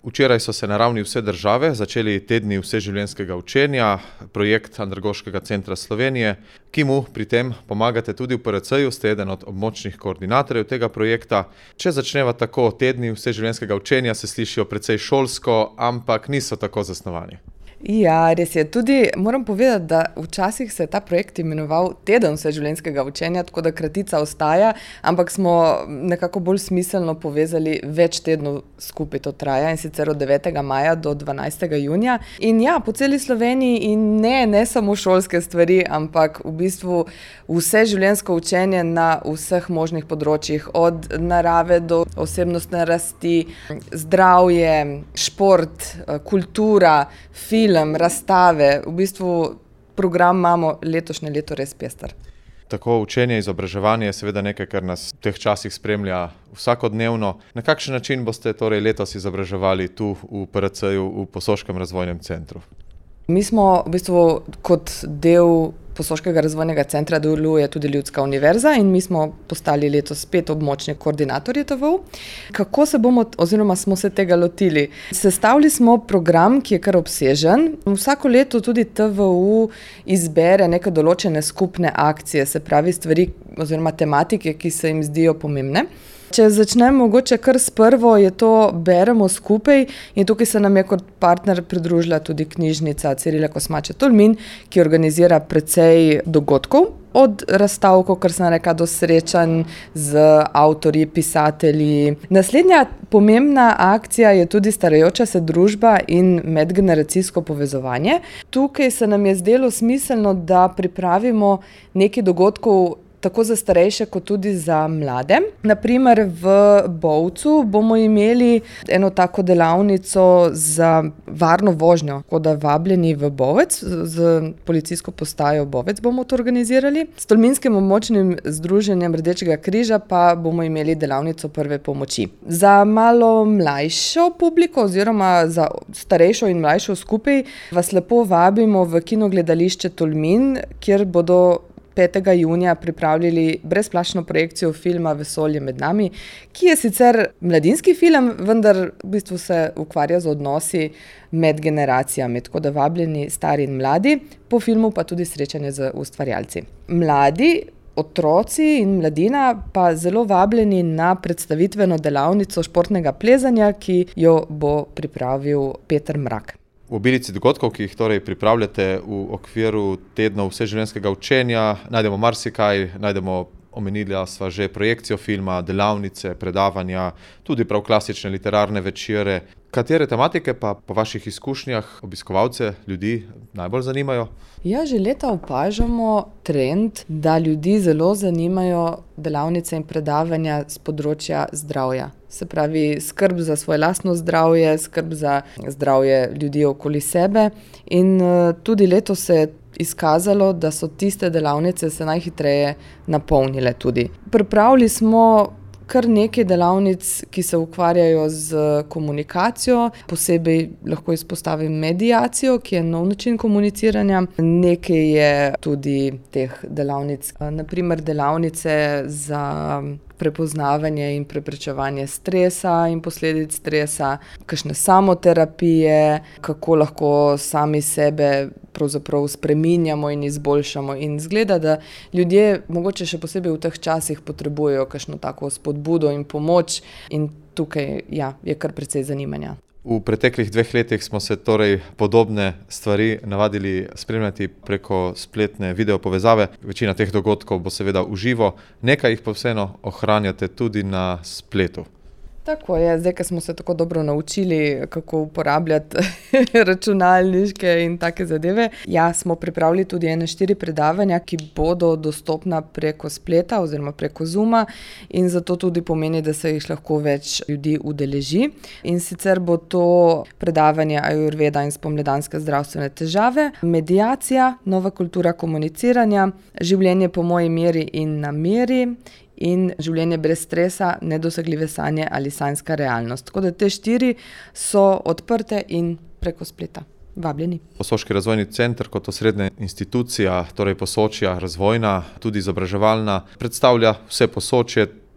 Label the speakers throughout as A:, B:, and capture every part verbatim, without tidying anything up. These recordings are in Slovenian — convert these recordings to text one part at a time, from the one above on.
A: Včeraj so se na ravni vse države začeli tedni vseživljenjskega učenja, projekt Andragoškega centra Slovenije, ki mu pri tem pomagate tudi v P R C-ju, ste eden od območnih koordinatorjev tega projekta. Če začneva tako, tedni vseživljenjskega učenja se slišijo precej šolsko, ampak niso tako zasnovani.
B: Ja, res je. Tudi moram povedati, da včasih se je ta projekt imenoval Teden vseživljenjskega učenja, tako da kratica ostaja, ampak smo nekako bolj smiselno povezali več tednov skupaj to traja, in sicer od devetega maja do dvanajstega junija. In ja, po celi Sloveniji in ne, ne samo šolske stvari, ampak v bistvu vseživljenjsko učenje na vseh možnih področjih, od narave do osebnostne rasti, zdravje, šport, kultura, film, razstave. V bistvu program imamo letošnje leto res pester.
A: Tako učenje, izobraževanje je seveda nekaj, kar nas v teh časih spremlja vsakodnevno. Na kakšen način boste torej letos izobraževali tu v P R C-ju v Posoškem razvojnem centru?
B: Mi smo v bistvu kot del Posoškega razvojnega centra deluje tudi Ljudska univerza in mi smo postali letos spet območni koordinatorji T V U. Kako se bomo oziroma smo se tega lotili? Sestavili smo program, ki je kar obsežen. Vsako leto tudi T V U izbere neke določene skupne akcije, se pravi stvari oziroma tematike, ki se jim zdijo pomembne. Če začnem mogoče kar s prvo, je to Beremo skupaj, in tukaj se nam je kot partner pridružila tudi knjižnica Cirila Kosmače Tolmin, ki organizira precej dogodkov, od razstav, kakor sem rekla, do srečanj z avtorji, pisatelji. Naslednja pomembna akcija je tudi starajoča se družba in medgeneracijsko povezovanje. Tukaj se nam je zdelo smiselno, da pripravimo nekaj dogodkov tako za starejše, kot tudi za mlade. Na primer v Bovcu bomo imeli eno tako delavnico za varno vožnjo, tako da vabljeni v Bovec, z policijsko postajo Bovec bomo to organizirali. S Tolminskim območnim združenjem Rdečega križa pa bomo imeli delavnico prve pomoči. Za malo mlajšo publiko oziroma za starejšo in mlajšo skupaj vas lepo vabimo v kinogledališče Tolmin, kjer bodo petega junija pripravljali brezplačno projekcijo filma Vesolje med nami, ki je sicer mladinski film, vendar v bistvu se ukvarja z odnosi med generacijami, tako da vabljeni stari in mladi, po filmu pa tudi srečanje z ustvarjalci. Mladi, otroci in mladina pa zelo vabljeni na predstavitveno delavnico športnega plezanja, ki jo bo pripravil Peter Mrak.
A: V obilici dogodkov, ki jih torej pripravljate v okviru tednov vseživljenjskega učenja, najdemo marsikaj, najdemo, omenila sva že projekcijo filma, delavnice, predavanja, tudi prav klasične literarne večere. Katere tematike pa po vaših izkušnjah obiskovalce, ljudi najbolj zanimajo?
B: Ja, že leta opažamo trend, da ljudi zelo zanimajo delavnice in predavanja z področja zdravja. Se pravi, skrb za svoje lastno zdravje, skrb za zdravje ljudi okoli sebe, in tudi letos se je izkazalo, da so tiste delavnice se najhitreje napolnile tudi. Pripravili smo kar nekaj delavnic, ki se ukvarjajo z komunikacijo, posebej lahko izpostavim mediacijo, ki je nov način komuniciranja. Nekaj je tudi teh delavnic, na primer delavnice za prepoznavanje in preprečevanje stresa in posledic stresa, kakšne samoterapije, kako lahko sami sebe pravzaprav spreminjamo in izboljšamo. In izgleda, da ljudje mogoče še posebej v teh časih potrebujejo kakšno tako spodbudo in pomoč, in tukaj ja, je kar precej zanimanja.
A: V preteklih dveh letih smo se torej podobne stvari navadili spremljati preko spletne video povezave. Večina teh dogodkov bo seveda v živo, nekaj jih pa vseeno ohranjate tudi na spletu.
B: Tako je, zdaj, ko smo se tako dobro naučili, kako uporabljati računalniške in take zadeve. Ja, smo pripravili tudi ene štiri predavanja, ki bodo dostopna preko spleta oziroma preko Zooma, in zato tudi pomeni, da se jih lahko več ljudi udeleži. In sicer bo to predavanje Ajurveda in spomladanske zdravstvene težave, mediacija, nova kultura komuniciranja, življenje po moji meri in nameri, in življenje brez stresa, nedosegljive sanje ali sanjska realnost. Tako da te štiri so odprte in preko spleta. Vabljeni.
A: Posoški razvojni center kot osrednja institucija, torej Posočja razvojna, tudi izobraževalna, predstavlja vse Posočje,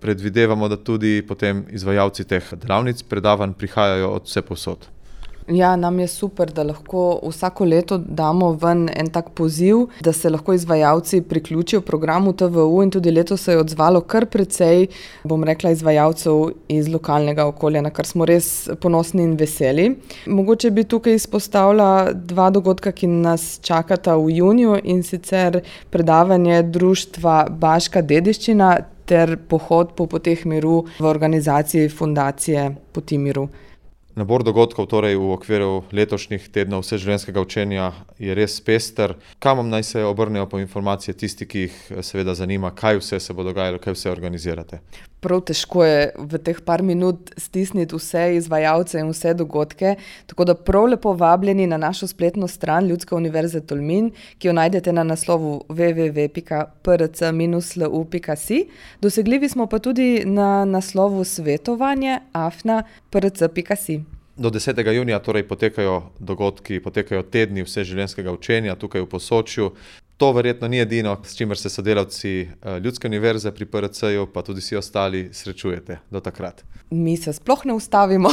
A: predvidevamo, da tudi potem izvajalci teh delavnic, predavanj prihajajo od vse povsod.
B: Ja, nam je super, da lahko vsako leto damo ven en tak poziv, da se lahko izvajalci priključijo programu T V U in tudi letos se je odzvalo kar precej, bom rekla, izvajalcev iz lokalnega okolja, na kar smo res ponosni in veseli. Mogoče bi tukaj izpostavila dva dogodka, ki nas čakata v juniju, in sicer predavanje društva Baška dediščina ter pohod po poteh miru v organizaciji Fundacije Poti miru.
A: Nabor dogodkov torej v okviru letošnjih tednov vseživljenjskega učenja je res pester. Kam naj se obrnejo po informacije tisti, ki jih seveda zanima, kaj vse se bo dogajalo, kaj vse organizirate?
B: Prav težko je v teh par minut stisniti vse izvajalce in vse dogodke, tako da prav lepo vabljeni na našo spletno stran Ljudske univerze Tolmin, ki jo najdete na naslovu w w w pika p r c minus l u pika si. Dosegljivi smo pa tudi na naslovu svetovanje afna p r c pika si.
A: Do desetega junija torej potekajo dogodki, potekajo tedni vseživljenjskega učenja tukaj v Posočju. To verjetno ni edino, s čimer se sodelavci Ljudske univerze pri P R C-ju, pa tudi vsi ostali srečujete do takrat.
B: Mi se sploh ne ustavimo.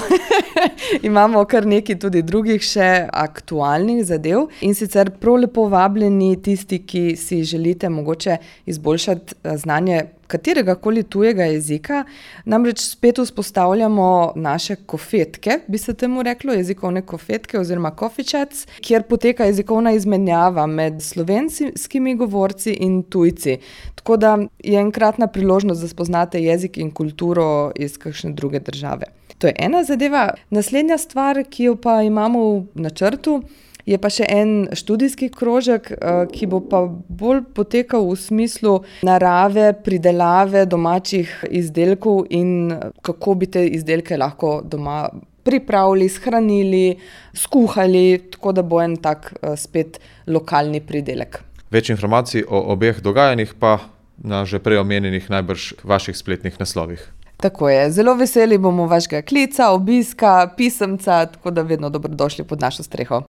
B: Imamo kar nekaj tudi drugih še aktualnih zadev in sicer prav lepo vabljeni tisti, ki si želite mogoče izboljšati znanje katerega koli tujega jezika. Namreč spet vzpostavljamo naše kofetke, bi se temu reklo, jezikovne kofetke oziroma coffee chats, kjer poteka jezikovna izmenjava med slovenskimi govorci in tujci. Tako da je enkratna priložnost, da spoznate jezik in kulturo iz kakšne druge države. To je ena zadeva. Naslednja stvar, ki jo pa imamo v načrtu, je pa še en študijski krožek, ki bo pa bolj potekal v smislu narave, pridelave domačih izdelkov in kako bi te izdelke lahko doma pripravili, shranili, skuhali, tako da bo en tak spet lokalni pridelek.
A: Več informacij o obeh dogajanjih pa na že prej omenjenih najbrž vaših spletnih naslovih.
B: Tako je. Zelo veseli bomo vašega klica, obiska, pisemca, tako da vedno dobrodošli pod našo streho.